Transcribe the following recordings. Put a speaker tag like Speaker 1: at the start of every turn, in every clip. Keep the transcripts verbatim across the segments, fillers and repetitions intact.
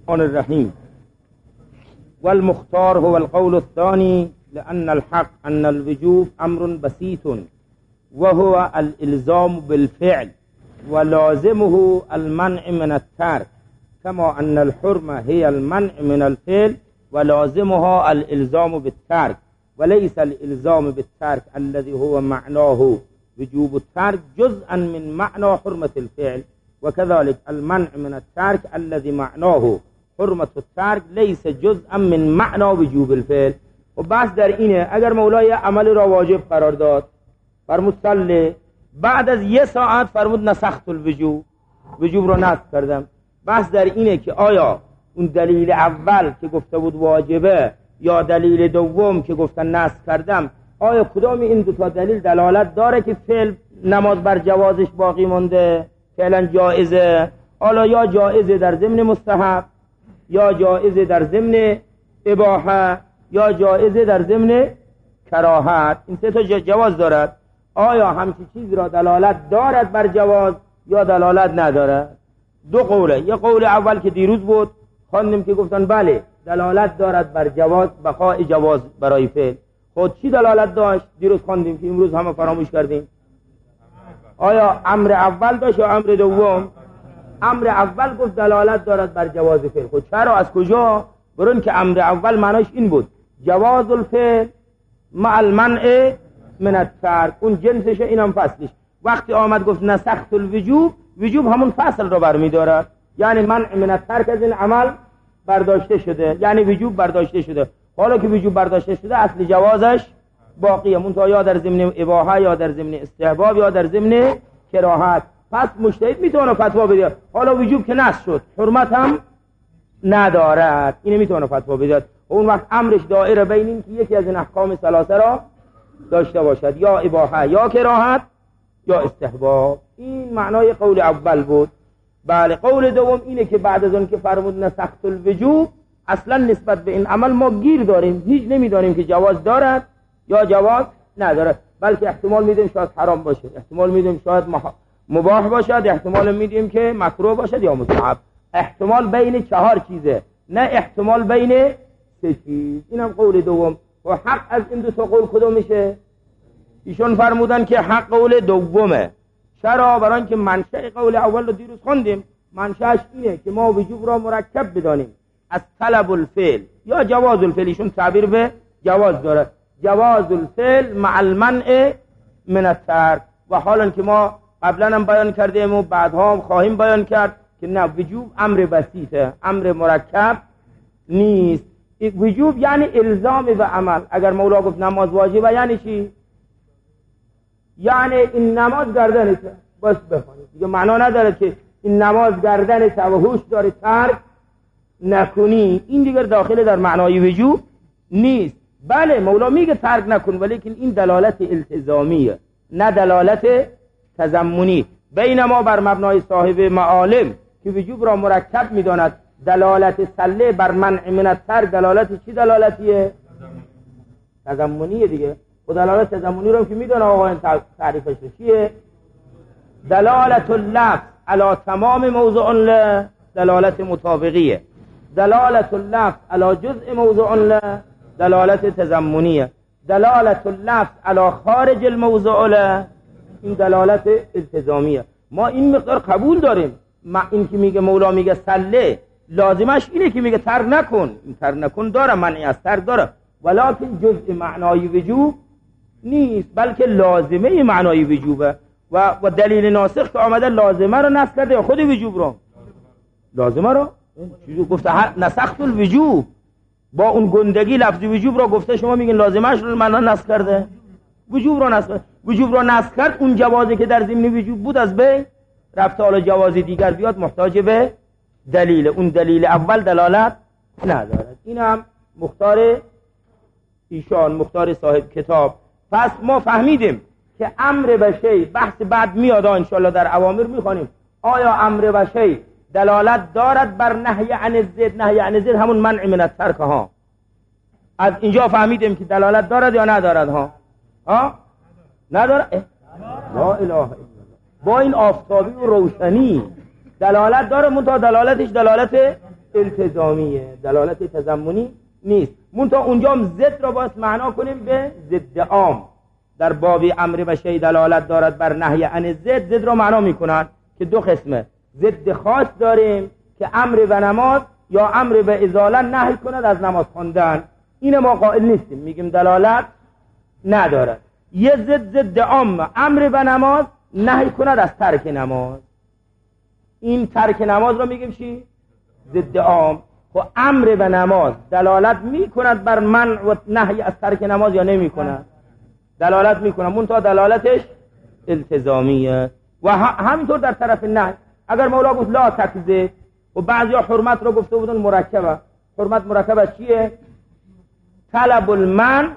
Speaker 1: الرحمن الرحیم والمختار هو القول الثاني لأن الحق أن الوجوب أمر بسيط وهو الإلزام بالفعل ولازمه المنع من الترك كما أن الحرمة هي المنع من الفعل ولازمها الإلزام بالترك وليس الإلزام بالترك الذي هو معناه وجوب الترك جزءا من معنى حرمة الفعل وكذلك المنع من الترك الذي معناه حرمة الترك ليس جزءا من معنى وجوب الفعل. و بحث در اینه اگر مولای عمل را واجب قرار داد فرمود صلی، بعد از یه ساعت فرمود نسخت الوجوب، وجوب را نسخ کردم. بحث در اینه که آیا اون دلیل اول که گفته بود واجبه یا دلیل دوم که گفتن نسخ کردم، آیا کدام این دو تا دلیل دلالت داره که فعل نماز بر جوازش باقی مونده، فعلا جایزه، حالا یا جایزه در ضمن مستحب یا جایزه در ضمن اباحه یا جایزه در ضمن کراهت، این سه تا جواز دارد. آیا همچین چیز را دلالت دارد بر جواز یا دلالت ندارد؟ دو قوله. یه قول اول که دیروز بود خواندیم که گفتن بله دلالت دارد بر جواز، بقاء جواز برای فعل. خود چی دلالت داشت؟ دیروز خواندیم که امروز همه فراموش کردیم. آیا امر اول داشت یا امر دوم؟ امر اول گفت دلالت دارد بر جواز فعل. خود چرا؟ از کجا؟ برون که امر اول معناش این بود جواز الفعل مع المنع من الترک، اون جنسش اینم فصلش. وقتی آمد گفت نسخت الوجوب، وجوب همون فصل رو برمی دارد، یعنی منع من الترک از این عمل برداشته شده، یعنی وجوب برداشته شده. حالا که وجوب برداشته شده اصل جوازش باقیه، منتها یا در ضمن اباحه یا در ضمن استحباب یا در ضمن کراهت. پس مجتهد میتونه فتوا بده. حالا وجوب که نسخ شد حرمت هم ندارد، اینه میتونه فتوا بده. اون وقت امرش دایره بین این که یکی از این احکام ثلاثه را داشته باشد، یا اباحه یا کراهت یا استحباب. این معنای قول اول بود. بله قول دوم اینه که بعد از اون که فرمود نسخت الوجوب اصلا نسبت به این عمل ما گیر داریم، هیچ نمیدانیم که جواز دارد یا جواز ندارد، بلکه احتمال میدیم شاید حرام باشه، احتمال میدیم شاید مباح باشد، احتمال میدیم که مکروه باشد یا مستحب. احتمال بین چهار چیزه، نه احتمال بین سه چیز. اینم قول دوم. و حق از این دو تا قول کدوم میشه؟ ایشون فرمودن که حق قول دومه. چرا؟ برای اینکه منشأ قول اول رو دیروز خوندیم، منشأش اینه که ما وجوب را مرکب بدانیم از طلب الفعل یا جواز الفعل. ایشون تعبیر به جواز داره، جواز الفعل مع المنع من الترک. و حالا که ما قبلا هم بیان کردیم و بعدها هم خواهیم بیان کرد که نه، وجوب امر بسیطه، امر مرکب نیست. وجوب یعنی الزام به عمل. اگر مولا گفت نماز واجبه یعنی چی؟ یعنی این نماز گردنته، بس بخونید دیگه، معنا نداره که این نماز گردنته و هوش داری ترک نکنی، این دیگر داخل در معنای وجوب نیست. بله مولا میگه ترک نکن، ولیکن این دلالت التزامیه نه دلالت تضمنی. بین ما بر مبنای صاحب معالم که وجوب را مرکب میداند، دلالت صله بر منع من الترک دلالت چی دلالتیه؟ تضمنیه دیگه. و دلالت تضمنی رو که میدونه آقایان تعریفش چیه؟ دلالت اللفظ علی تمام موضوع له دلالت مطابقیه، دلالت اللفظ علی جزء موضوع له دلالت تضمنیه، دلالت اللفظ علی خارج الموضوع له این دلالت التزامیه. ما این مقدار قبول داریم. ما این که میگه مولا میگه صله لازمش اینه که میگه ترک نکن، این ترک نکن داره، منعی از ترک داره، ولکن جزء معنای وجوب نیست، بلکه لازمه معنای وجوبه. و و دلیل ناسخ که آمده لازمه رو نسخ کرده، خود وجوب رو لازمه رو چیزو گفته نسخت الوجوب، با اون گندگی لفظ وجوب رو گفته، شما میگین لازمش رو معنا نسخ کرده، وجوب رو نسخ وجوب رو نسخ کرد. اون جوازی که در ضمن وجوب بود از بین رفت، حالا جوازی دیگر بیاد محتاج به دلیل، اون دلیل اول دلالت ندارد. این هم مختار ایشان، مختار صاحب کتاب. پس ما فهمیدیم که امر به شی، بحث بعد میاد ان شاء الله در اوامر میخوانیم، آیا امر به شی دلالت دارد بر نهی عن الزد؟ نهی عن الزد همون منع من الترک ها. از اینجا فهمیدیم که دلالت دارد یا ندارد ها؟ ها؟ ندارد؟ لا اله الا الله. با این آفتابی و روشنی دلالت داره، منتها دلالتش دلالت التزامیه، دلالت تضمنی نیست. منتها اونجا هم ضد را باید معنا کنیم به ضد عام. در بابی امر و شی دلالت دارد بر نهی عن ضد، ضد را معنا میکنن که دو قسمه. ضد خاص داریم که امر و نماز یا امر به ازاله نهی کند از نماز خواندن، این ما قائل نیستیم، میگیم دلالت ندارد. یه ضد ضد عام، امر به نماز نهی کند از ترک نماز، این ترک نماز رو میگیم چی؟ ضد عام. خب امر به نماز دلالت میکند بر منع و نهی از ترک نماز یا نمیکند؟ دلالت میکنه، منتها دلالتش التزامیه. و همینطور در طرف نهی، اگر مولا گفت لا تکذب و بعضیا حرمت رو گفته بودن مرکبه، حرمت مرکبه چیه؟ طلب المنع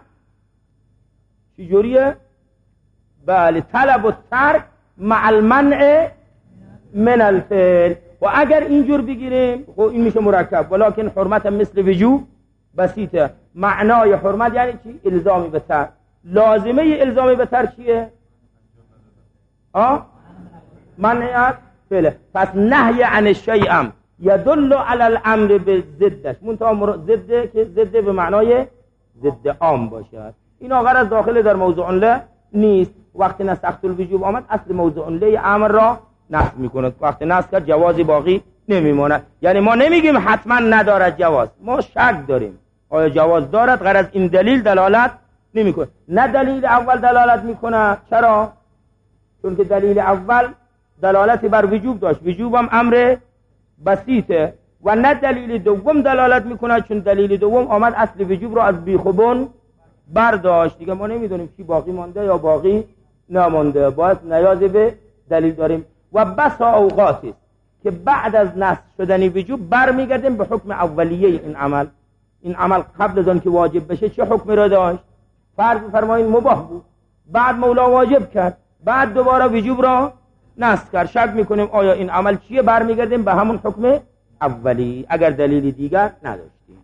Speaker 1: چجوریه؟ بله، طلب الترک مع المنع من الفعل. و اگر اینجور بگیریم خب این میشه مرکب، ولکن حرمت مثل وجوب بسیطه. معنای حرمت یعنی چی؟ الزامی به ترک. لازمه الزامی به ترک چیه؟ آه؟ منع فعل. پس نهی عن الشیء ام یدل علی الامر به ضدش، منتها ضد که ضد به معنای ضد عام باشد. این غرض داخل در موضوع له نیست. وقتی نسخت الوجوب آمد اصل موضوع له امر را نسخ میکنه، وقتی نسخ کرد جوازی باقی نمیماند. یعنی ما نمیگیم حتما ندارد جواز، ما شک داریم آیا جواز دارد. غرض این دلیل دلالت نمیکنه، نه دلیل اول دلالت میکنه. چرا؟ چون که دلیل اول دلالت بر وجوب داشت، وجوب هم امر بسیطه. و نه دلیل دوم دلالت میکنه، چون دلیل دوم آمد اصل وجوب رو از بیخوبون برداشت. دیگه ما نمیدونیم چی باقی مانده یا باقی نمانده، باید نیاز به دلیل داریم. و بسا اوقات است که بعد از نسخ شدن وجوب برمیگردیم به حکم اولیه این عمل. این عمل قبل از آن که واجب بشه چه حکمی را داشت؟ فرض فرمایید مباح بود، بعد مولا واجب کرد، بعد دوباره وجوب را نسخ کرد. شک میکنیم آیا این عمل چیه؟ برمیگردیم به همون حکم اولی اگر دلیل دیگر نداشتیم.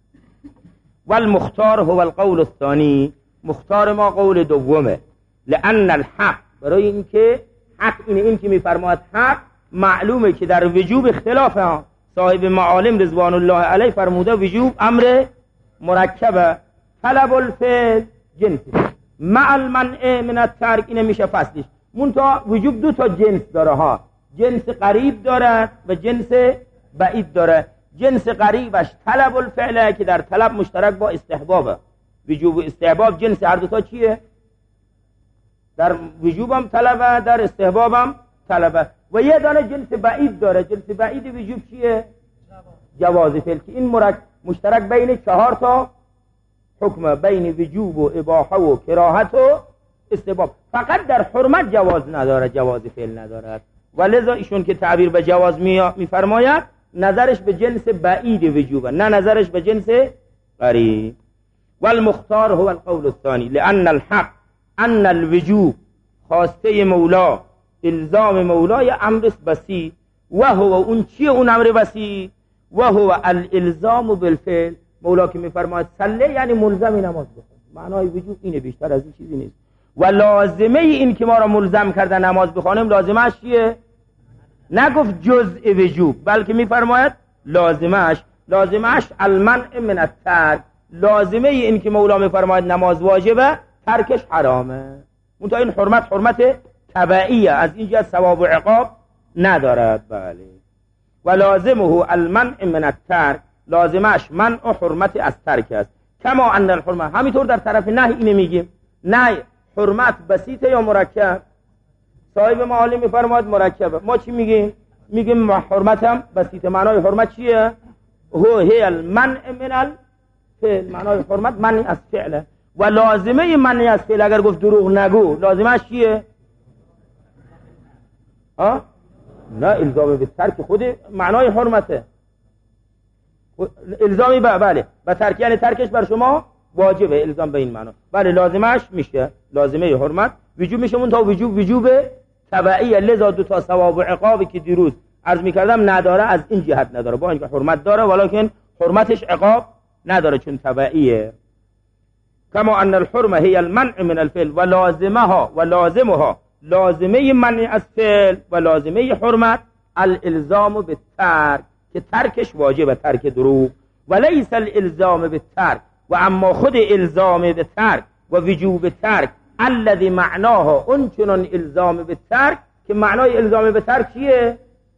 Speaker 1: والمختار هو القول الثانی، مختار ما قول دومه. لأن الحق، برای اینکه حق اینه، این که میفرماید حق معلومه که در وجوب اختلافه. صاحب معالم رضوان الله علیه فرموده وجوب امر مرکبه، طلب الفعل جنسی مع المنع من الترک، اینه میشه فصلش. منتها وجوب دو تا جنس داره ها، جنس قریب داره و جنس بعید داره. جنس قریبش طلب الفعل که در طلب مشترک با استحبابه. وجوب و استحباب جنس هر دو تا چیه؟ در وجوبم طلبه، در استحبابم طلبه. و یه دانه جنس بعید داره، جنس بعید وجوب چیه؟ جواز فعل، که این مرکب مشترک بین چهار تا حکم، بین وجوب و اباحه و کراهت و استحباب. فقط در حرمت جواز نداره، جواز فعل ندارد. و لذا ایشون که تعبیر به جواز میفرماید نظرش به جنس بعید وجوبه، نه نظرش به جنس قریب. والمختار هو القول الثانی لأن الحق ان الوجوب خواسته مولا، الزام مولای امر بسی، و هو اون چیه اون امر بسی؟ و هو الالزام بالفعل. مولا که میفرماید صلی یعنی ملزمی نماز بخون، معنای وجوب اینه، بیشتر از این چیزی نیست. و لازمه این که ما را ملزم کرده نماز بخوانیم لازمه چیه؟ نگفت جزء وجوب، بلکه میفرماید لازمش، لازمش المنع من الترک. لازمه این که مولا میفرماید نماز واجبه، ترکش حرامه. منتها این حرمت حرمت تبعیه، از این جهت ثواب و عقاب ندارد. بله. و لازمه المنع من الترک، لازمش منع و حرمت از ترک است. کما ان الحرمت، همینطور در طرف نهی اینه میگیم. نه حرمت بسیطه یا مرکب؟ صاحب معالم میفرماید مرکبه. ما چی میگیم؟ میگیم حرمت هم بسیطه. معنای حرمت چیه؟ هو هی المنع من الفعل، معنای حرمت منع از فعله. و لازمه منع از فعل اگر گفت دروغ نگو، لازمش چیه؟ ها؟ نه الزام به ترک خود معنای حرمته. الزامی به بله و ترک یعنی ترکش بر شما واجبه، الزام به این معنا. بله لازمش میشه، لازمه حرمت وجوب میشه، اون تا وجوب وجوب تبعیه. لذا دو تا ثواب و عقابی که دیروز عرض میکردم نداره، از این جهت نداره، با اینکه حرمت داره ولکن حرمتش عقاب نداره چون تبعیه. کما ان الحرمه هی المنع من الفعل و لازمها و لازمها، لازمه منع از فعل و لازمه حرمت الالزام بالترک، که ترکش واجبه، ترک دروغ. ولیس الالزام بالترک، و اما خود الزام به ترک و وجوب ترک الذي معناه اون چنان الزام به ترک که معنای الزام به ترک چیه؟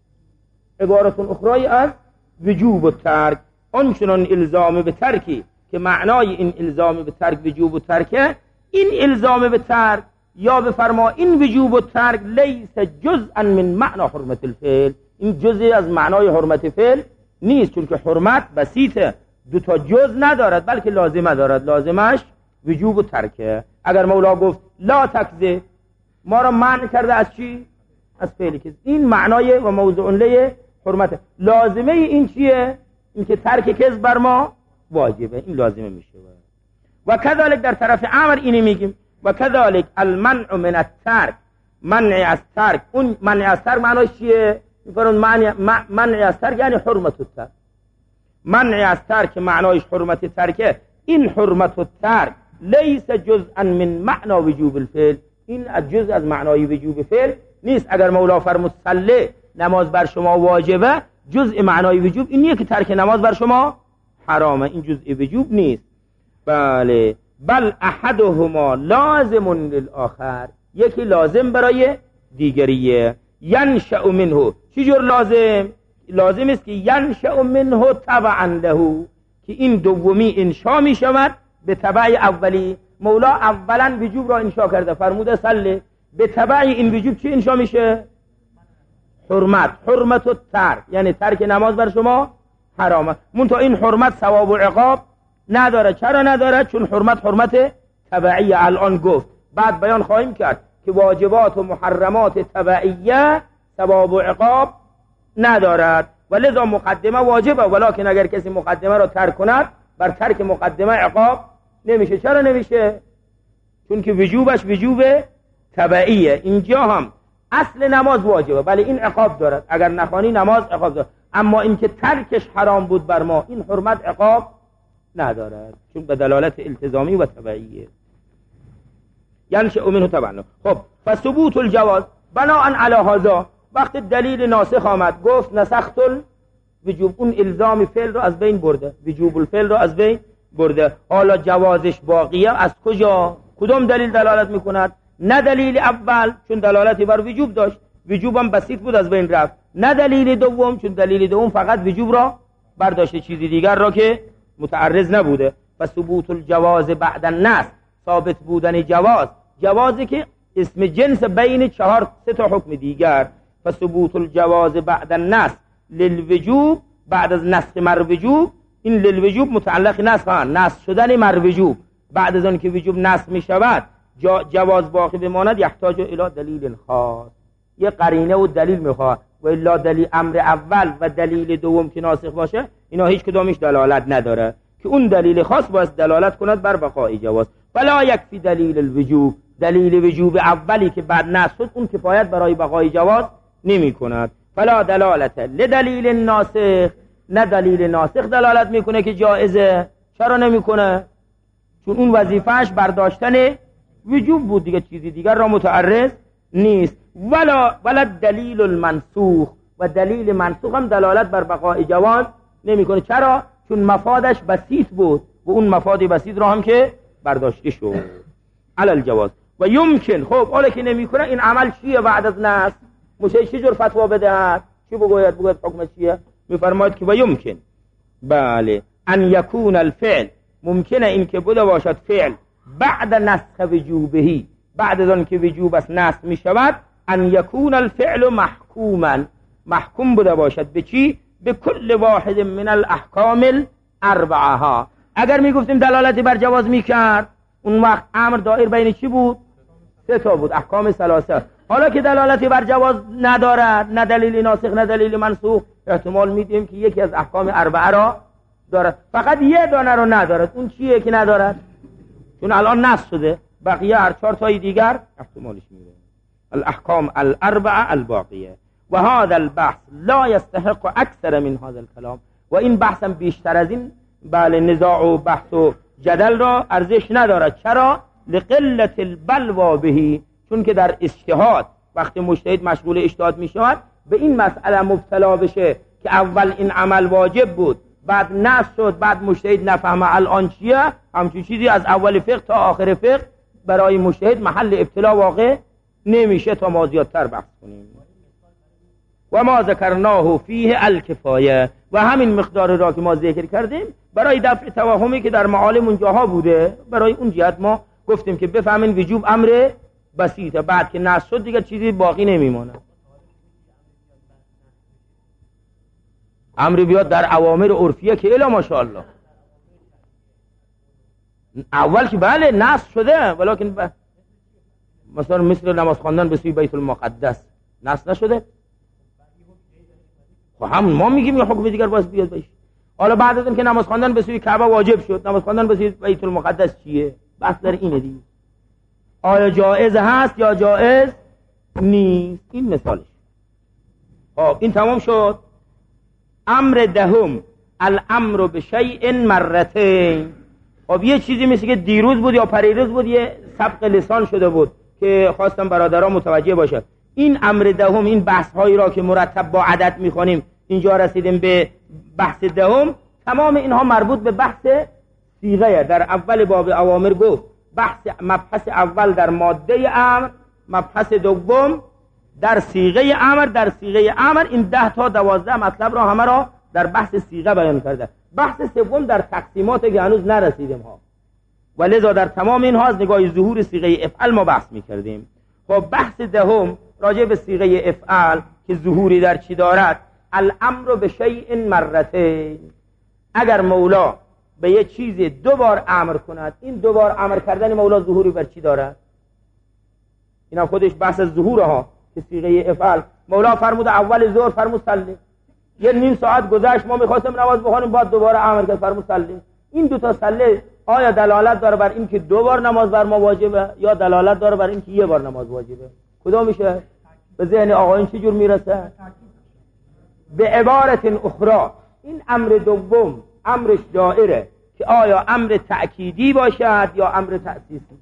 Speaker 1: عبارتون اخرای از وجوب و ترک. اون چنان الزام به ترکی که معنای این الزام به ترک وجوب و ترکه، این الزام به ترک یا بفرما این وجوب و ترک لیس جزءا من معنی حرمت الفعل، این جزئی از معنای حرمت فعل نیست، چون که حرمت بسیطه، دو تا جز ندارد بلکه لازمه دارد، لازمش وجوب و ترکه. اگر مولا گفت لا تکذب، ما را منع کرده از چی؟ از فعلی که این معنای و موضوع له حرمت. لازمه این چیه؟ این که ترک کذب بر ما واجبه، این لازمه میشه. و کذالک در طرف امر اینی میگیم و کذالک المنع من الترک، منع از ترک. اون منع از ترک معناش چیه؟ میفرمون منع منع از ترک یعنی حرمت الترک. منع از ترک معنایش حرمت ترکه. این حرمت الترک لیس جزءا من معنی وجوب الفعل، این از جزء از معنای وجوب فعل نیست. اگر مولا فرمود صلی، نماز بر شما واجبه، جزء معنای وجوب این نیست که ترک نماز بر شما حرامه، این جزء وجوب نیست. بله، بل احدهما لازم للآخر، یکی لازم برای دیگریه. ینشأ منه، چی جور لازم؟ لازم است که ینشأ منه تبعا له، که این دومی انشا می شود به تبع اولی. مولا اولا وجوب را انشا کرده، فرموده صلی، به تبع این وجوب چی انشا میشه؟ حرمت، حرمت و ترک، یعنی ترک نماز بر شما حرامه. منتها این حرمت ثواب و عقاب نداره. چرا نداره؟ چون حرمت حرمت تبعیه. الان گفت، بعد بیان خواهیم کرد که واجبات و محرمات تبعیه ثواب و عقاب ندارد و لذا مقدمه واجبه، ولکن اگر کسی مقدمه را ترک کند بر ترک مقدمه عقاب نمیشه. چرا نمیشه؟ چون که وجوبش وجوب تبعیه. اینجا هم اصل نماز واجبه، ولی این عقاب دارد، اگر نخوانی نماز عقاب دارد. اما این که ترکش حرام بود بر ما، این حرمت عقاب ندارد، چون به دلالت التزامی و تبعیه. ینشأ منه تبعا. خب فثبوت الجواز بناء علی هذا، وقت دلیل ناسخ آمد گفت نسخت الوجوب، اون الزام فعل رو از بین برده، وجوب الفعل رو از بین برده. حالا جوازش باقیه. از کجا؟ کدام دلیل دلالت میکند؟ نه دلیل اول چون دلالتی بر وجوب داشت، وجوبم بسیط بود از بین رفت. نه دلیل دوم چون دلیل دوم فقط وجوب را برداشته، چیزی دیگر را که متعرض نبوده. فثبوت الجواز بعد النص، ثابت بودن جواز، جوازی که اسم جنس بین چهار سه تا حکم دیگر. فثبوت الجواز بعد النص للوجوب، بعد از نسخ مر وجوب، این للوجوب متعلق نسخ ها، نسخ شدن مر وجوب، بعد از آن که وجوب نسخ می شود جواز باقی بماند، یحتاج الی دلیل خاص، یه قرینه و دلیل میخواد. و الا دلیل امر اول و دلیل دوم که ناسخ باشه، اینا هیچ کدامش دلالت نداره، که اون دلیل خاص باید دلالت کند بر بقای جواز. فلا یکفی دلیل الوجوب، دلیل وجوب اولی که بعد نسخ شد اون کفایت برای بقای جواز نمی کند. فلا دلالت لدلیل ناسخ، نه دلیل ناسخ دلالت میکنه که جایزه. چرا نمیکنه؟ چون اون وظیفهش برداشتن وجوب بود دیگه، چیزی دیگر را متعرض نیست. ولا ولا دلیل المنسوخ، و دلیل منسوخ هم دلالت بر بقای جواز نمیکنه. چرا؟ چون مفادش بسیط بود و اون مفاد بسیط را هم که برداشته شد علی الجواز. و یمکن، خب حالا که نمیکنه این عمل چیه بعد از نسخ؟ میشه چه جور فتوا بدهد؟ چی بگوید؟ بگوید حکم چیه؟ میفرماید که و یمکن، بله، ان یکون الفعل، ممکنه این که بوده باشد فعل بعد نسخ وجوبهی، بعد از آن که وجوب است نسخ می شود، ان یکون الفعل محکوما، محکوم بوده باشد به چی؟ به کل واحد من الاحکام الاربعه ها. اگر می گفتیم دلالتی بر جواز می کرد، اون وقت امر دایر بین چی بود؟ سه تا بود، احکام ثلاثه. حالا که دلالتی بر جواز ندارد، نه دلیل ناسخ نه دلیل منسوخ، احتمال میدیم که یکی از احکام اربعه را دارد، فقط یه دانه رو ندارد. اون چیه که ندارد؟ چون الان نسخ شده، بقیه هر چهار تای دیگر احتمالش میره. الاحکام الاربعه الباقیه. و هذا البحث لا يستحق اکثر من هذا الكلام، و این بحث هم بیشتر از این بله نزاع و بحث و جدل را ارزش ندارد. چرا؟ لقلت البلوا بهی، چون که در اجتهاد وقتی مجتهد مشغول اجتهاد می شود به این مسئله مبتلا بشه که اول این عمل واجب بود، بعد نص شد، بعد مجتهد نفهمه الان چیه، همچون چیزی از اول فقه تا آخر فقه برای مجتهد محل ابتلا واقع نمیشه تا ما زیادتر بحث کنیم. و ما ذکرناه فیه الکفایه، و همین مقدار را که ما ذکر کردیم برای دفع توهمی که در معالم اونجاها بوده، برای اون جهت ما گفتیم که بفهمین وجوب امر بسیطه، بعد که نص شد دیگه چیزی باقی نمیمونه. امر بیاد در اوامر عرفیه که الا ماشاءالله اول که بله نص شده، ولیکن ب... مثلا مثل نماز خواندن به سوی بیت المقدس نص نشده، خب همون ما میگیم یه حکم دیگر باید بیاد بشه. حالا بعد از این که نماز خواندن به سوی کعبه واجب شد، نماز خواندن به سوی بیت المقدس چیه؟ بحث در اینه دیگه، آیا جایز هست یا جایز نیست. این مثالش. خب این تمام شد. امر دهم الامر بشیء مرتين. خب یه چیزی مثل که دیروز بود یا پریروز بود یه سبق لسان شده بود که خواستم برادران متوجه باشه. این امر دهم، این بحث هایی را که مرتب با عدد میخونیم اینجا رسیدیم به بحث دهم، تمام اینها مربوط به بحث صیغه. در اول باب اوامر گفت بحث مبحث اول در ماده امر، مبحث دوم در صیغه امر. در صیغه امر این ده تا دوازده مطلب را همه را در بحث صیغه بیان کرده. بحث سوم در تقسیمات که هنوز نرسیدیم ها، ولذا در تمام اینها از نگاه ظهور صیغه افعل ما بحث میکردیم. خب بحث دهم راجع به صیغه افعل که ظهوری در چی دارد، الامر بشیء مرتين. اگر مولا به یه چیزی دو بار امر کند، این دو بار امر کردن مولا ظهوری بر چی دارد؟ اینا خودش بحث ظهوره ها که صیغه افعل. مولا فرمود اول ظهر فرمود صلی، یه نیم ساعت گذشت ما می‌خواستیم نماز بخونیم، بعد دوباره امر کرد فرمود صلی. این دو تا صلی آیا دلالت داره بر این که دو بار نماز بر ما واجبه یا دلالت داره بر این که یه بار نماز واجبه؟ کدام میشه؟ به ذهن آقایون چه جور میرسه؟ به عبارت اخرى این امر دوم امرش دائره که آیا امر تأکیدی باشد یا امر تأسیسی.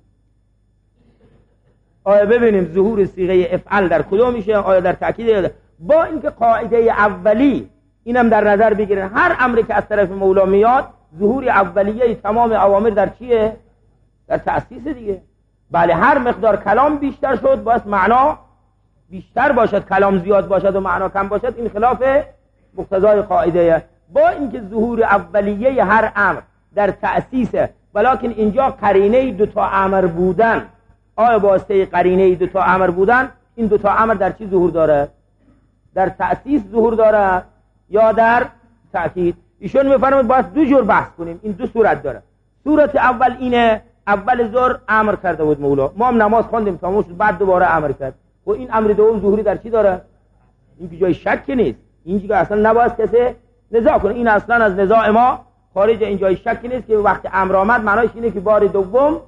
Speaker 1: آیا ببینیم ظهور صیغه افعل در کدام میشه، آیا در تأکید یا در... با اینکه قاعده اولی اینم در نظر بگیرن، هر امری که از طرف مولا میاد ظهور اولیه تمام اوامر در چیه؟ در تأسیس دیگه. بله هر مقدار کلام بیشتر شد باید معنا بیشتر باشد، کلام زیاد باشد و معنا کم باشد، این خلاف مقتضای قاعده. با اینکه ظهور اولیه هر امر در تأسیسه، ولیکن اینجا قرینه دو تا امر بودن، آیا واسطه قرینه دو تا امر بودن این دو تا امر در چی ظهور داره؟ در تأسیس ظهور داره یا در تأکید؟ ایشون میفرماید باید دو جور بحث کنیم. این دو صورت داره. صورت اول اینه اول ظهر امر کرده بود مولا، ما هم نماز خواندیم تمام شد، بعد دوباره امر کرد. و این امر دوم ظهوری در چی داره؟ این که جای شک نیست، این که اصلا نباید کسی نزاع کنه، این اصلا از نزاع ما خارج، این جای شک نیست که وقتی امر آمد معناش اینه که بار دوم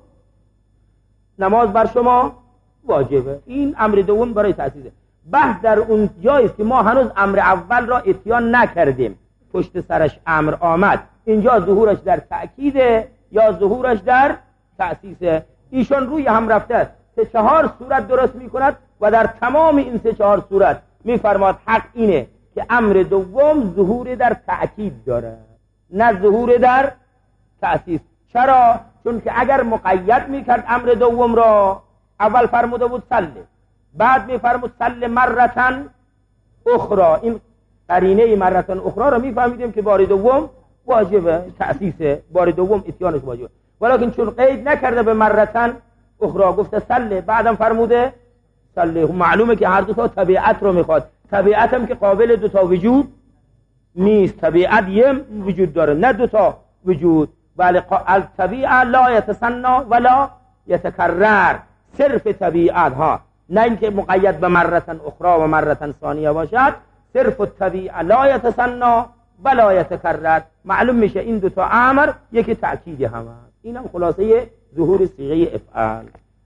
Speaker 1: نماز بر شما واجبه. این امر دوم برای تأسیسه. بحث در اون جایی است که ما هنوز امر اول را اتیان نکردیم، پشت سرش امر آمد، اینجا ظهورش در تأکیده یا ظهورش در تأسیسه. ایشان روی هم رفته سه چهار صورت درست میکند و در تمام این سه چهار صورت میفرماد حق اینه که امر دوم ظهور در تأکید داره نه ظهور در تأسیس. چرا؟ چون که اگر مقید میکرد امر دوم را، اول فرموده بود صلی، بعد میفرمود صلی مرتن اخرى، این قرینه مرتن اخرى را میفهمیدیم که بار دوم واجبه، تأسیسه، بار دوم اتیانش واجبه. ولیکن چون قید نکرده به مرتن اخرى گفته صلی، بعدم فرموده صلی، معلومه که هر دو تا طبیعت رو میخواد. طبیعت هم که قابل دو تا وجود نیست، طبیعت یه وجود داره نه دو تا وجود. بله الطبیعه لا یتسنا ولا یتکرر، صرف طبیعت ها، نه اینکه مقید به مرتن اخرى و مرتن ثانیه باشد. صرف الطبیعه لا یتسنا ولا یتکرر، معلوم میشه این دو تا امر یکی تأکید هم هست. اینم خلاصه ظهور صیغه افعال.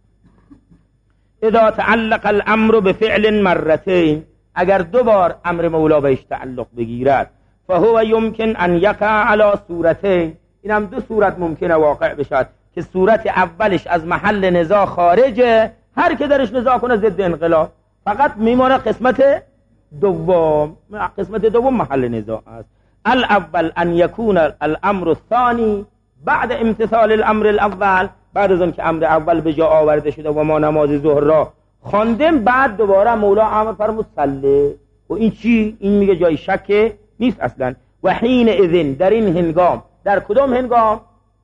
Speaker 1: اذا تعلق الامر بفعل مرتين، اگر دو بار امر مولا بهش تعلق بگیرد، فهو يمكن ان يقع على صورتين، اینم دو صورت ممکنه واقع بشد که صورت اولش از محل نزاع خارجه، هر که درش نزاع کنه ضد انقلاب، فقط میمونه قسمت دوم، قسمت دوم محل نزاع است. الاول ان یکون الامر الثانی بعد امتثال الامر الاول، بعد از اون که امر اول به جا آورده شده و ما نماز ظهر را خواندیم، بعد دوباره مولا امر فرمود صلی. و این چی؟ این میگه جای شک نیست اصلا. و حین اذن، در این هنگام، در کدام هنگام؟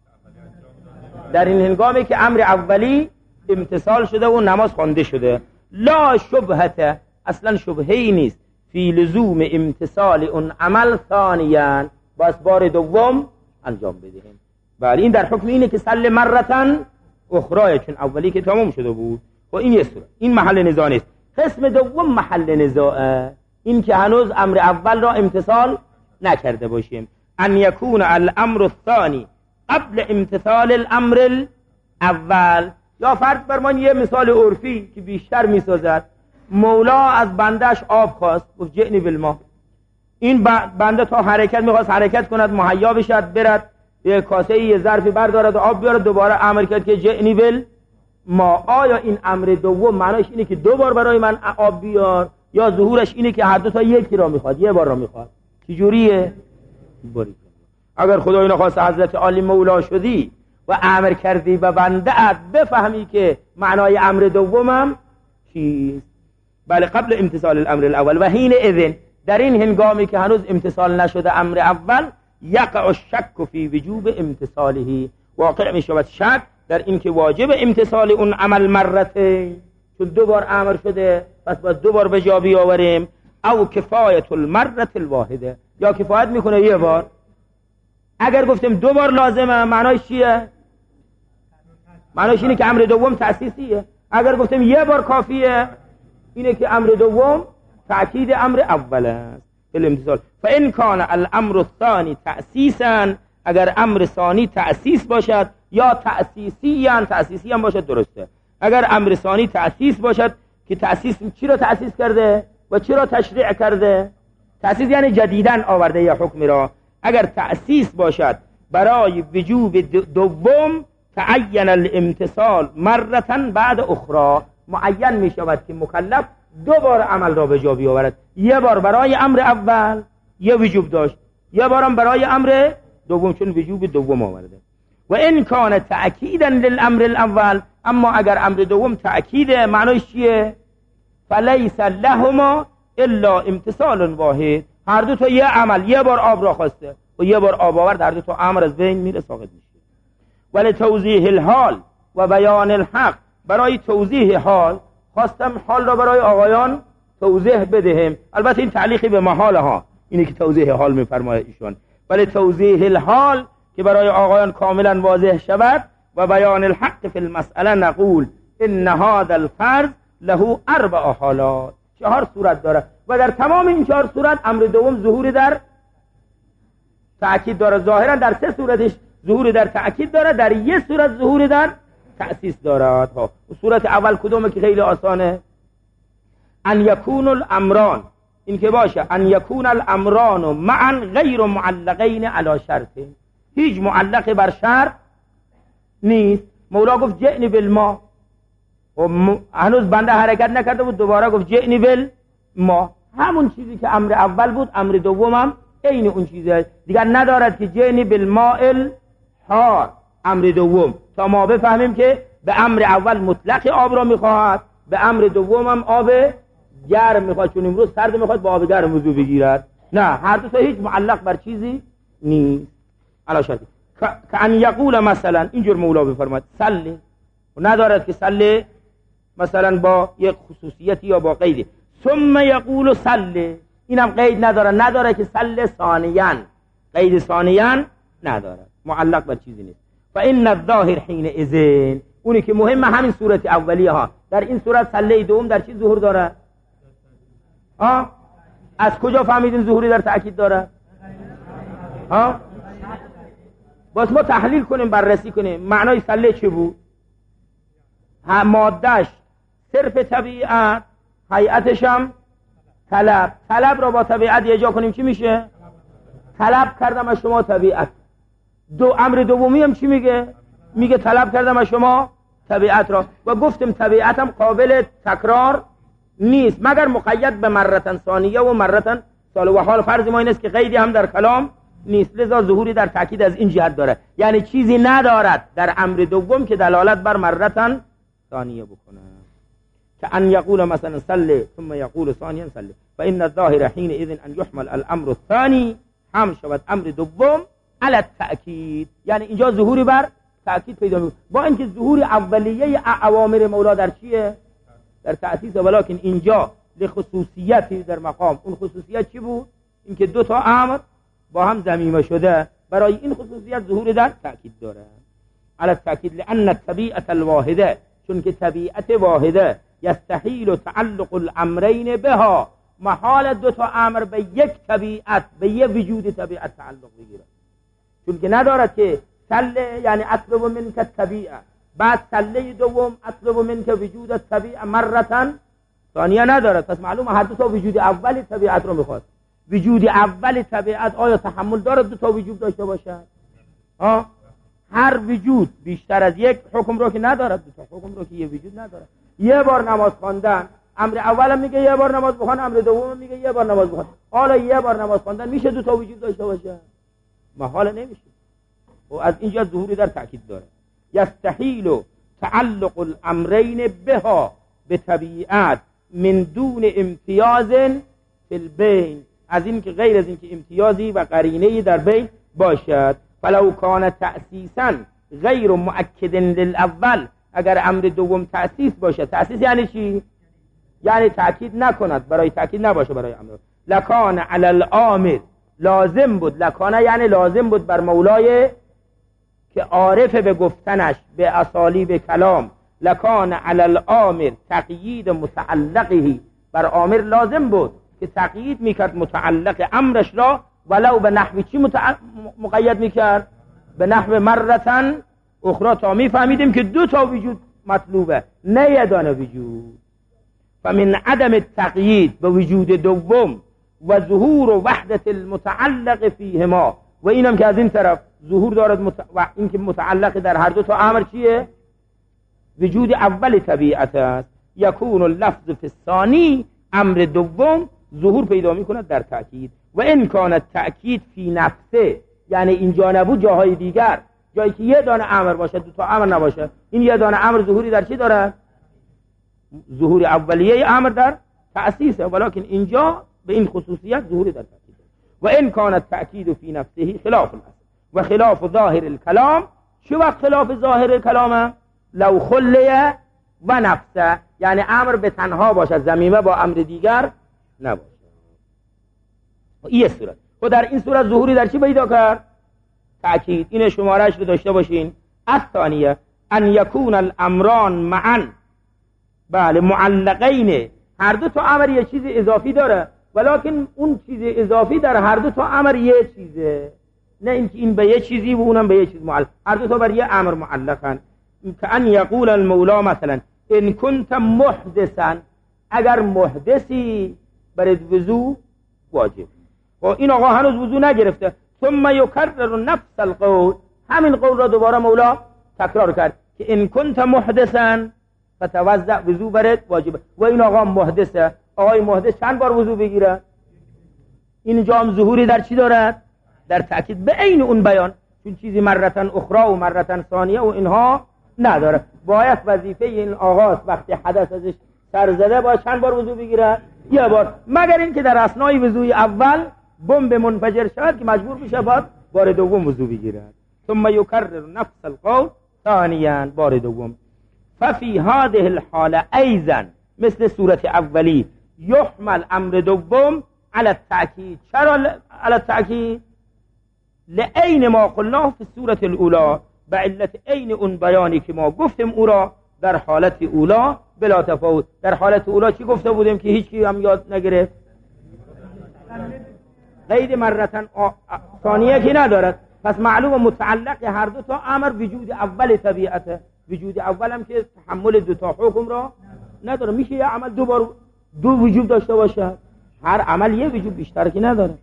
Speaker 1: در این هنگامی که امر اولی امتثال شده و نماز خوانده شده. لا شبهت، اصلا شبهه‌ای نیست فی لزوم امتثال اون عمل ثانیاً، باز بار دوم انجام بدهیم. بله، این در حکم اینه که صلی مرتن اخرى، چون اولی که تمام شده بود. و این یه صورت، این محل نزاع نیست. قسم دوم محل نزاعه، این که هنوز امر اول را امتثال نکرده باشیم. ان یکون الامر الثانی قبل امتثال الامر الاول. یا فرض فرمان یه مثال عرفی که بیشتر میسازد، مولا از بندش آب خواست، گفت جئنی بالماء. این بنده تا حرکت میخواست حرکت کند، مهیا بشد برد یه کاسه یه ظرفی بردارد و آب بیارد، دوباره امر کرد که جئنی بالماء. آیا این امر دوم معنیش اینه که دو بار برای من آب بیار، یا ظهورش اینه که هر دو تا یکی را میخواد، یه بار را میخواد؟ چجوریه؟ باری اگر خدای نخواست حضرت عالی مولا شدی و امر کردی و بنده ات بفهمی که معنای امر دومم چیست. بله، قبل امتثال الامر الاول. و حین اذن، در این هنگامی که هنوز امتثال نشده امر اول، یقع الشک فی وجوب امتثاله، واقع می شود شک در این که واجب امتثال اون عمل مرته، چون دو بار امر شده پس باید دو بار به جا بیاوریم. او کفایت المرة الواحده، یا کفایت میکنه یه بار. اگر گفتیم دو بار لازمه، معنایش چیه؟ معنایش اینه که امر دوم تأسیسیه. اگر گفتیم یه بار کافیه، اینه که امر دوم تأکید امر اول است. الامتثال. فان کان الامر الثانی تأسیسا، اگر امر ثانی تأسیس باشد، یا تأسیسیان، تأسیسی هم باشد درسته. اگر امر ثانی تأسیس باشد، که تأسیس چی را تأسیس کرده و چی را تشریع کرده؟ تأسیس یعنی جدیدن آورده یا حکم را. اگر تأسیس باشد برای وجوب دوم، تعین الامتثال مرتن بعد اخرى، معین می شود که مکلف دو بار عمل را به جا بیاورد. یه بار برای امر اول یه وجوب داشت، یه بارم برای امر دوم، چون وجوب دوم آورده. و این کان تأکیدا للامر الاول، اما اگر امر دوم تأکیده، معنیش چیه؟ فلیس لهما الا امتثال واحد، هر دو تا یه عمل، یه بار آب را خواسته و یه بار آب آورد، هر دو تا امر از بین میره، ساقط میشه. ولی توضیح الحال و بیان الحق، برای توضیح حال خواستم حال را برای آقایان توضیح بدهم. البته این تعلیقی به محال ها، اینه که توضیح حال میفرماید ایشون. ولی توضیح الحال که برای آقایان کاملا واضح شود، و بیان الحق فی المسئله، نقول ان هذا الفرض له اربع حالات، چهار صورت داره و در تمام این چهار صورت امر دوم ظهور در تأکید داره. ظاهرا در سه صورتش ظهور در تأکید داره، در یک صورت ظهور در تأسیس دارد. ها صورت اول کدومه که خیلی آسانه؟ ان یکون الامران، این که باشه ان یکون الامران معا غیر معلقین علی شرط، هیچ معلق بر شرط نیست. مولا گفت جئنی بالماء و هنوز بنده حرکت نکرده بود، دوباره گفت جئنی بالماء، همون چیزی که امر اول بود امر دومم عین اون چیزه دیگر، ندارد که جئنی بالماء الحار امر دوم، تا ما بفهمیم که به امر اول مطلق آب را میخواهد، به امر دومم آب گرم میخواد، چون امروز سرد میخواد با آب گرم وضو بگیرد. نه، هر دو تا هیچ معلق بر چیزی نیست. علا شرطی که ان یقول مثلا، اینجور مولا بفرماد صلی، و ندارد که صلی مثلا با یک خصوصیتی یا با قیدی. ثم یقول صلی، اینم قید نداره، نداره که صلی ثانیاً، قید ثانیاً نداره، معلق بر چیزی نیست. و این الظاهر حین اذن، اونی که مهمه همین صورت اولیه ها. در این صورت صلی دوم در چی ظهور داره؟ ها از کجا فهمیدین ظهوری در تأکید داره؟ ها باز ما تحلیل کنیم، بررسی کنیم معنای صلی چی بود. هم مادهش صرف طبیعت، هیئتش هم طلب. طلب را با طبیعت یه جا کنیم چی میشه؟ طلب کردم از شما طبیعت. دو امر دومی هم چی میگه؟ میگه طلب کردم از شما طبیعت را. و گفتم طبیعت هم قابل تکرار نیست مگر مقید به مرتن ثانیه و مرتن سال و حال فرض ما این است که قیدی هم در کلام نیست، لذا ظهوری در تأکید از این جهت داره، یعنی چیزی ندارد در امر دوم که دلالت بر مرتن ثانیه بکنه، که ان یقول مثلا صلی ثم یقول ثانیا صلی فان الظاهر حینئذ ان یحمل الامر الثانی، هم شود امر دوم علی التأکید، یعنی اینجا ظهوری بر تأکید پیدا میکنه، با اینکه ظهور اولیه اوامر مولا در چیه؟ در تأسیس، ولکن اینجا لخصوصیتی در مقام، اون خصوصیت چی بود؟ اینکه دو تا امر با هم ضمیمه شده، برای این خصوصیت ظهور در تأکید داره علی التأکید، لأن الطبیعة الواحده، چون که طبیعت واحده یستحیل تعلق الامرین بها، محال دو تا امر به یک طبیعت به یک وجود طبیعت تعلق بگیره، چون که ندارد که سله یعنی اطلب منک الطبیعه، بعد سله دوم اطلب منک وجود الطبیعه مرتن ثانیه ندارد، پس معلومه هر دو تا وجود اولی طبیعت رو میخواد. وجود اول طبیعت آیا تحمل دارد دو تا وجود داشته باشد؟ ها؟ هر وجود بیشتر از یک حکم رو که ندارد، دو تا حکم رو که یه وجود ندارد. یه بار نماز خواندن، امر اولم میگه یه بار نماز بخوان، امر دومم میگه یه بار نماز بخوان، حالا یه بار نماز خواندن میشه دو تا وجود داشته باشه؟ محال نمیشه. و از اینجا ظهوری در تأکید داره. یستحیل تعلق الامرین بها، به طبیعت، من دون امتیاز فی البین، از این که غیر از این که امتیازی و قرینه‌ای در بین باشد. فلو کان تأسیسا غیر مؤکد للاول، اگر امر دوم تأسیس باشه، تأسیس یعنی چی؟ یعنی تأکید نکند، برای تأکید نباشه برای امر، لکان علی الامر، لازم بود، لکانه یعنی لازم بود بر مولای که عارف به گفتنش به اسالیب کلام، لکان علی الامر تقیید متعلقه، بر امر لازم بود که تقیید میکرد متعلق امرش را، ولو به نحو چی متع... مقید میکرد؟ به نحو مرتن اخرى، تا میفهمیدیم که دو تا وجود مطلوبه نه یه دانه وجود. فمن عدم التقیید به وجود دوم و ظهور و وحدت المتعلق فیهما، و اینم که از این طرف ظهور دارد مت... و این که متعلق در هر دو تا امر چیه؟ وجود اول طبیعت است. یکون اللفظ فی الثانی، امر دوم ظهور پیدا میکند در تأکید. و ان کان التأکید فی نفسه، یعنی اینجا نبود جاهای دیگر، جایی که یه دانه امر باشه دو تا امر نباشه، این یه دانه امر ظهوری در چی داره؟ ظهور اولیه امر در تأسیسه، ولکن اینجا به این خصوصیت ظهوری در تأکید. و ان کان التأکید فی نفسه خلاف الاصل و خلاف ظاهر الکلام، چه وقت خلاف ظاهر الکلامه؟ لو خلیه و نفسه، یعنی امر به تنها باشد، ضمیمه با امر دیگر نباشه. و این صورت، و در این صورت ظهوری در چی پیدا کرد؟ تأکید. این شمارهش رو داشته باشین. الثانیه ان یکون الامران معا، بله معلقین، هر دو تا امر یه چیز اضافی داره، ولکن اون چیز اضافی در هر دو تا امر یه چیزه، نه اینکه این به یه چیزی و اونم به یه چیز معلق، هر دو تا بر یه امر معلقن. که ان یقول المولا مثلا ان کنت محدثا، اگر محدثی برد وضو واجب، و این آقا هنوز وضو نگرفته، ثم یکرر نفس القول، همین قول را دوباره مولا تکرار کرد که ان کنت محدثا فتوضأ، وضو برد واجب، و این آقا محدثه، آقای محدث چند بار وضو بگیره؟ این جام ظهوری در چی دارد؟ در تأکید به عین اون بیان، چون چیزی مرتن اخرى و مرتن ثانیه و اینها نداره. باید وظیفه این آقاست وقتی حدث ازش سر زده باید چند بار وضو بگیره؟ یه بار، مگر این که در اثنای وضوی اول بمب منفجر شد که مجبور میشه بعد بار دوم وضو بگیره. ثم یکرر نفس القول ثانیا، بار دوم. ففی هذه الحاله ایضا، مثل صورت اولی، یحمل امر دوم على التأکید. چرا على التأکید؟ لعین ما قلناه فی صورت الاولا، به علت عین اون بیانی که ما گفتیم او را در حالت اولا بلا تفاوت. در حالت اولا چی گفته بودیم که هیچ کی هم یاد نگرفت؟ قید مرتن ثانیه که ندارد، پس معلوم متعلق هر دو تا امر وجود اول طبیعته، وجود اول هم که تحمل دو تا حکم را نداره. میشه یه عمل دو بار دو وجود داشته باشه؟ هر عمل یه وجود بیشتر که نداره.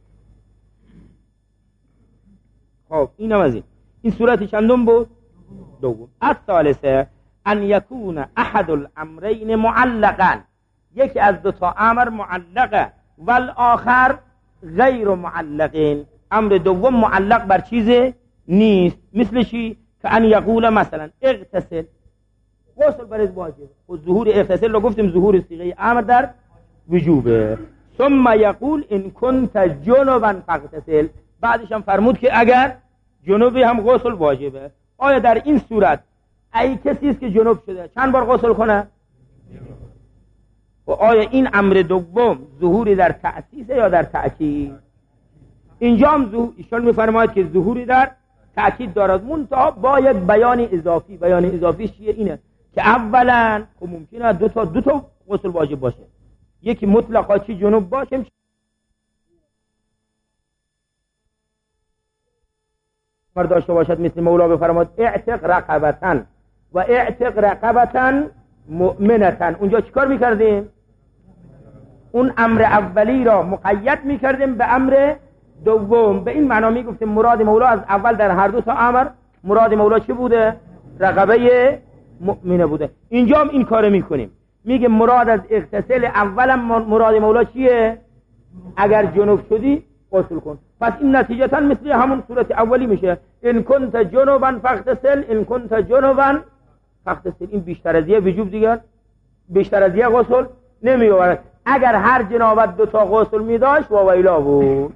Speaker 1: خب اینم از این. این صورت چندم بود؟ دوم. الثالثه ان یکون احد الامرین معلقا، یکی از دو تا امر معلقه والآخر غیر معلقین، امر دوم معلق بر چیز نیست. مثل چی؟ که ان یقول مثلا اغتسل، غسل برای واجب، و ظهور اغتسل رو گفتیم ظهور صیغه امر در وجوبه. ثم یقول ان کنت جنبا فاغتسل، بعدش هم فرمود که اگر جنوبی هم غسل واجبه. آیا در این صورت ای کسی است که جنوب شده چند بار غسل کنه؟ و آیا این امر دوم ظهوری در تأسیس یا در تأکید؟ اینجا هم ظهور ایشان میفرماید که ظهوری در تأکید دارد، منتها با یک بیان اضافی. بیان اضافی چیه؟ اینه که اولا خب ممکنه دو تا دو تا غسل واجب باشه، یکی مطلقا چی جنوب باشه مرد داشته باشد، مثل مولا بفرماد اعتق رقبتن و اعتق رقبتن مؤمنتن. اونجا چیکار میکردیم؟ اون امر اولی را مقید میکردیم به امر دوم. به این معنا میگفتیم مراد مولا از اول در هر دو تا امر مراد مولا چی بوده؟ رقبه مؤمنه بوده. اینجا هم این کار میکنیم، میگه مراد از اغتسال اولم مراد مولا چیه؟ اگر جنوب شدی غسل کن. پس این نتیجتا مثل همون صورت اولی میشه، ان کنت جنوبا فاغتسل، ان کنت جنوبا فاغتسل. این بیشتر از یه وجوب دیگر، بیشتر از یه غسل نمیآورد. اگر هر جنابت دو تا غسل میداشت و ویلا بود.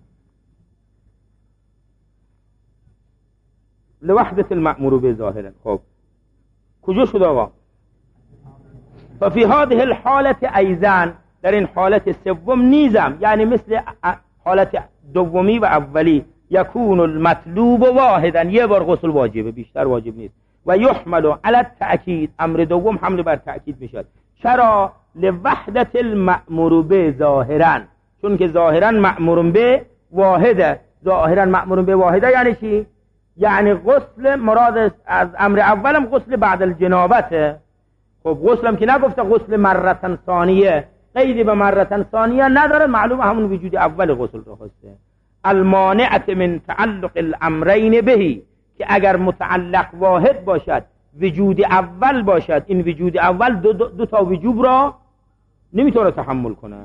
Speaker 1: لوحدت المأمور به ظاهرا. خب کجا شد آقا؟ ففي هذه الحالت ایزن، در این حالت سوم نیزم، یعنی مثل حالت دومی و اولی، یکون المطلوب واحدا، یه بار غسل واجبه، بیشتر واجب نیست. و یحمل علی التأکید، امر دوم حمل بر تأکید میشد. چرا؟ لوحدت المأمور به ظاهرا، چون که ظاهرا مأمور به واحده. ظاهرا مأمور به واحده یعنی چی؟ یعنی غسل مراد از امر اولم غسل بعد الجنابته. خب غسلم که نگفته غسل مرتن ثانیه، قیدی به مرتن ثانیه نداره، معلومه همون وجود اول غسل رو خواسته. المانعت من تعلق الامرین بهی، که اگر متعلق واحد باشد وجود اول باشد، این وجود اول دو, دو, دو تا وجوب را نمیتونه تحمل کنه.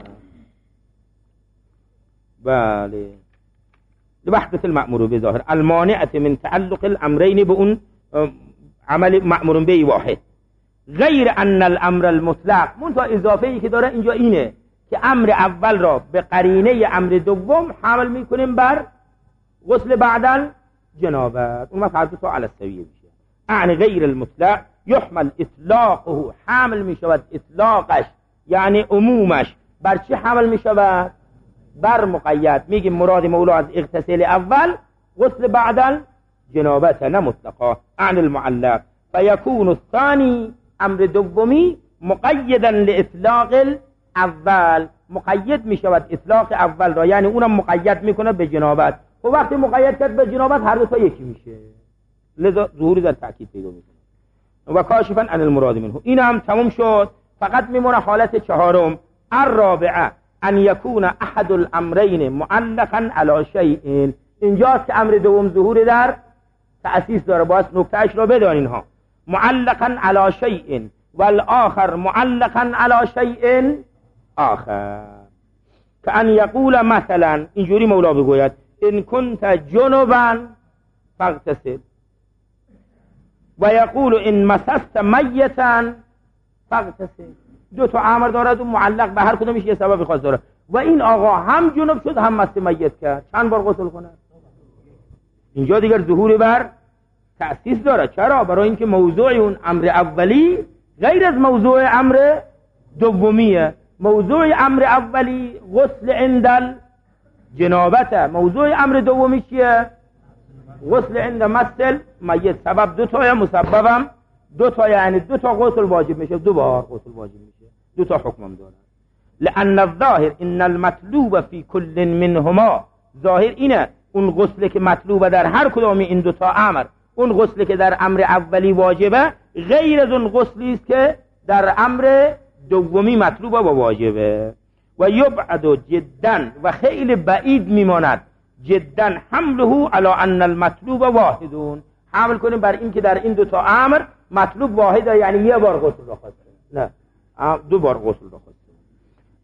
Speaker 1: بله، لوحدت المأمور به ظاهر، المانعت من تعلق الامرین به اون عمل مأمور به واحد. غیر ان الامر المطلق، منتها اضافه ای که داره اینجا اینه که امر اول را به قرینه امر دوم حمل میکنیم بر غسل بعد جنابت، اون وقت هر دو تا علی السویه میشه. اعنی غیر المطلق یحمل اطلاقه، حمل میشود اطلاقش یعنی عمومش بر چی حمل میشود؟ بر مقید. میگیم مراد مولا از اغتسال اول غسل بعد جنابت، نه مطلقا. اعنی المعلق فیکون الثانی، امر دومی مقیدا لاطلاق الاول، مقید میشود اطلاق اول را، یعنی اونم مقید میکنه به جنابت. و وقتی مقید کرد به جنابت هر دو تا یکی میشه، لذا ظهوری در تأکید پیدا میکنه. و کاشفا عن المراد منه. این هم تموم شد، فقط میمونه حالت چهارم، الرابعه ان یکون احد الامرین معلقا علی شیء. اینجاست که امر دوم ظهور در تأسیس داره، باید نکتهش رو بدانین ها. معلقا علی شیء والآخر معلقا علی شیء آخر، که ان یقول مثلا، اینجوری مولا بگوید ان کنت جنبا فاغتسل، و یقول ان مسست میتا فاغتسل. دو تا امر دارد و معلق به هر کدومش یه سبب خاص داره. و این آقا هم جنب شد هم مست میت کرد، چند بار غسل کنه؟ اینجا دیگر ظهور بر تأسیس داره. چرا؟ برای اینکه موضوع اون امر اولی غیر از موضوع امر دومیه. موضوع امر اولی غسل عند جنابته، موضوع امر دومی چیه؟ غسل عند مثل میت. سبب دو تا، مسببم دو تا، یعنی دو تا غسل واجب میشه، دو بار غسل واجب میشه، دو تا حکمم داره. لان الظاهر ان المطلوب فی کل منهما، ظاهر اینه اون غسل که مطلوبه در هر کدام این دو تا امر، اون غسل که در امر اولی واجبه غیر از اون غسلی است که در امر دومی مطلوبه و واجبه. و یبعد جدا، و خیلی بعید میماند جدا حمله علی ان المطلوب واحدون، حمل کنیم بر این که در این دو تا امر مطلوب واحده، یعنی یه بار غسل را خواسته، نه دو بار غسل را خواسته.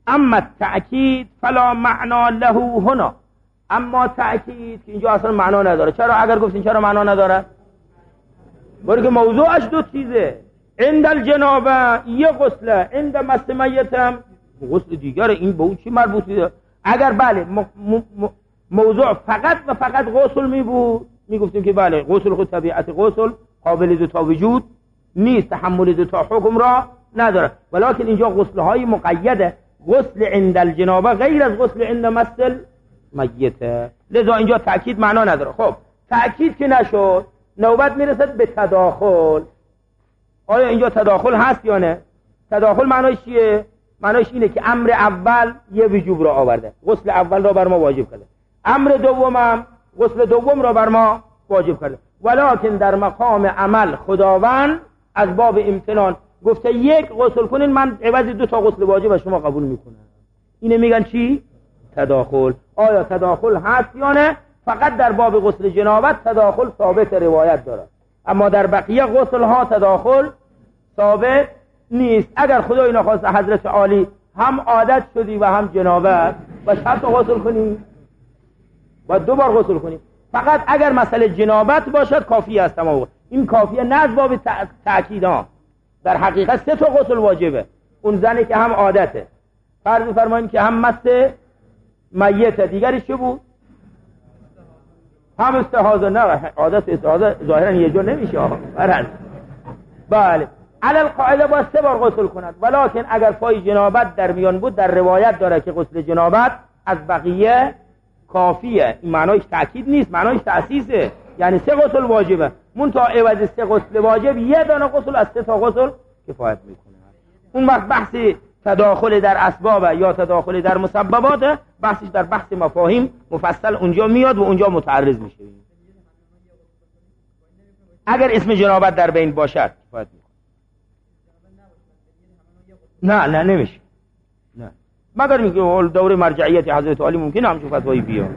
Speaker 1: اما تأکید فلا معنا له هنا، اما تأکید که اینجا اصلا معنا نداره. چرا؟ اگر گفتین چرا معنا نداره؟ برای که موضوعش دو چیزه. عند الجنابه یه غسله، عند مس میتم غسل دیگره. این به اون چی مربوطه؟ اگر بله م... م... موضوع فقط و فقط غسل می بود، می گفتیم که بله غسل خود طبیعت غسل قابل دو تا وجود نیست، تحمل دو تا حکم را نداره. ولکن اینجا غسل های مقیده، غسل عند الجنابه غیر از غسل عند مس میته، لذا اینجا تأکید معنا نداره. خب تأکید که نشد، نوبت میرسد به تداخل. آیا اینجا تداخل هست یا نه؟ تداخل معناش چیه؟ معناش اینه که امر اول یه وجوب را آورده، غسل اول را بر ما واجب کرده، امر دومم غسل دوم را بر ما واجب کرده، ولکن در مقام عمل خداوند از باب امتنان گفته یک غسل کنین، من عوض دو تا غسل واجب از شما قبول میکنم. اینه میگن چی؟ تداخل. آیا تداخل هست یا نه؟ فقط در باب غسل جنابت تداخل ثابت روایت داره، اما در بقیه غسل ها تداخل ثابت نیست. اگر خدای نخواست حضرت عالی هم عادت شدی و هم جنابت و شرط غسل کنی و دو بار غسل کنی، فقط اگر مسئله جنابت باشد کافی است. تمام این کافیه، نه از باب تأکید ها. در حقیقت سه تا غسل واجبه. اون زنی که هم عادته، فرض فرمایید که هم مس میته، دیگری چه بود؟ هم استحاضه. نه عادت استحاضه ظاهرا یه جور نمیشه آقا فرض. بله علی القاعده با سه بار غسل کند، ولکن اگر پای جنابت در میان بود در روایت داره که غسل جنابت از بقیه کافیه. این معنایش تأکید نیست، معنایش تأسیسه، یعنی سه غسل واجبه. منتها عوض سه غسل واجب یه دانه غسل از سه تا غسل کفایت میکنه. اون وقت بحث تداخل در اسباب یا تداخل در مسببات بحثش در بحث مفاهیم مفصل اونجا میاد و اونجا متعرض میشه. اگر اسم جنابت در بین باشد کفایت میکنه. نه نه نمیشه، نه مگر میگه دوره مرجعیت حضرت علی ممکنه همچون فتوایی بیاد.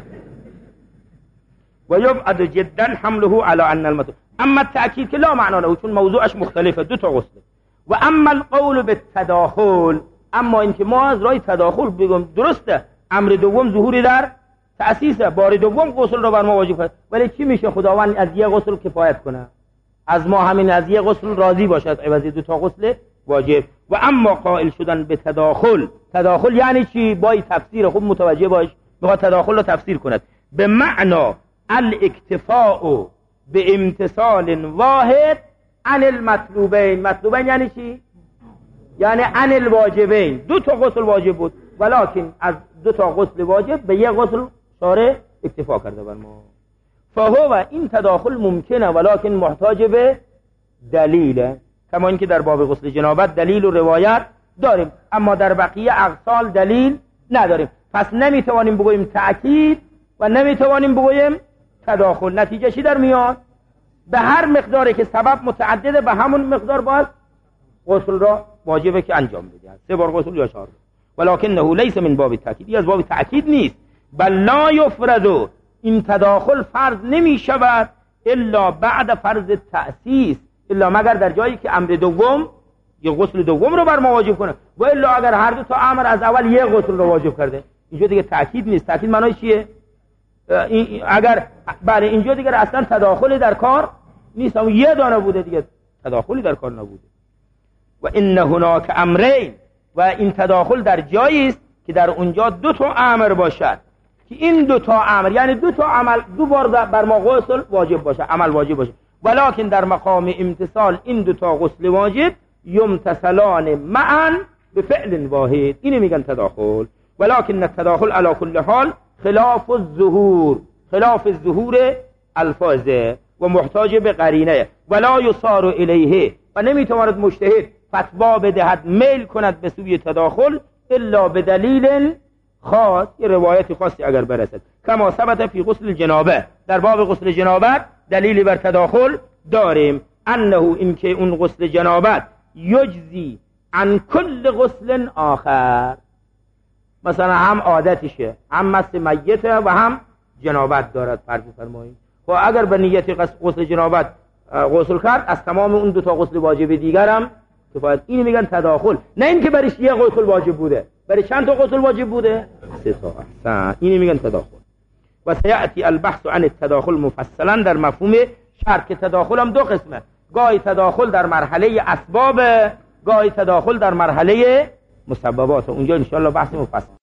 Speaker 1: و یبعد جدا حمله على ان المطلوب، اما التأکید که لا معنا له، چون موضوعش مختلفه، دو تا غسله. و اما القول بالتداخل، اما اینکه ما از راه تداخل بگم درسته، امر دوم ظهوری در تأسیس، بار دوم غسل رو بر ما واجب کرد، ولی چی میشه خداوند از یه غسل کفایت کنه؟ از ما همین از یه غسل راضی باشد عوض دو تا غسل واجب. و اما قائل شدن به تداخل، تداخل یعنی چی؟ با تفسیر خوب متوجه باش، میخواد تداخل رو تفسیر کند به معنا الاکتفاء به امتصال واحد عن المطلوبین. مطلوبین یعنی چی؟ یعنی عن الواجبین. دو تا غسل واجب بود، ولکن از دو تا غسل واجب به یک غسل شارع اکتفا کرده بر ما. فهو این تداخل ممکنه ولکن محتاج به دلیله، کما اینکه در باب غسل جنابت دلیل و روایت داریم، اما در بقیه اغسال دلیل نداریم. پس نمیتوانیم بگوییم تأکید و نمیتوانیم بگوییم تداخل. نتیجه چی در میاد؟ به هر مقداری که سبب متعدده به همون مقدار باید غسل را واجبه که انجام بده، سه بار غسل یا چهار بار. ولکنه لیس من باب تأکید، از باب تأکید نیست. بل لا یفرض، این تداخل فرض نمی شود الا بعد فرض تأسیس، الا مگر در جایی که امر دوم یه غسل دوم رو بر ما واجب کنه، و الا اگر هر دو تا امر از اول یه غسل رو واجب کرده، اینجا دیگه تأکید نیست. تأکید معنیش چیه؟ اگر بله اینجا دیگه اصلا تداخلی در کار نیست، اون یه دانه بوده دیگه تداخلی در کار نبوده. و ان هناک امرین، و این تداخل در جایی است که در اونجا دو تا امر باشد، که این دو تا امر یعنی دو تا عمل دو بار بر ما غسل واجب باشه، عمل واجب باشه، ولکن در مقام امتصال این دو تا غسل واجب یمتثلان معا به فعل واحد. اینو میگن تداخل. ولکن التداخل علی كل حال خلاف الظهور، خلاف الظهور الفاظه و محتاج به قرینه. ولا یصار الیه، و نمیتواند مجتهد فتوا بدهد میل کند به سوی تداخل الا به دلیل خاص، یه روایت خاصی اگر برسد. کما ثبت فی غسل الجنابه، در باب غسل جنابت دلیلی بر تداخل داریم، انه اینکه اون غسل جنابت یجزی عن کل غسل آخر، مثلا هم عادتشه، هم مس میته و هم جنابت دارد فرض فرمایید، و اگر به نیت غسل جنابت غسل کرد از تمام اون دو تا غسل واجب دیگر هم کفایت. اینو میگن تداخل، نه اینکه برش یه غسل واجب بوده برای چند تا غسل واجب بوده؟ سه تا. احسن، اینی میگن تداخل. و سیأتی البحث عن التداخل مفصلا در مفهوم شرط که تداخل هم دو قسمه، گاهی تداخل در مرحله اسباب، گاهی تداخل در مرحله مسببات. اونجا ان شاء الله بحث مفصل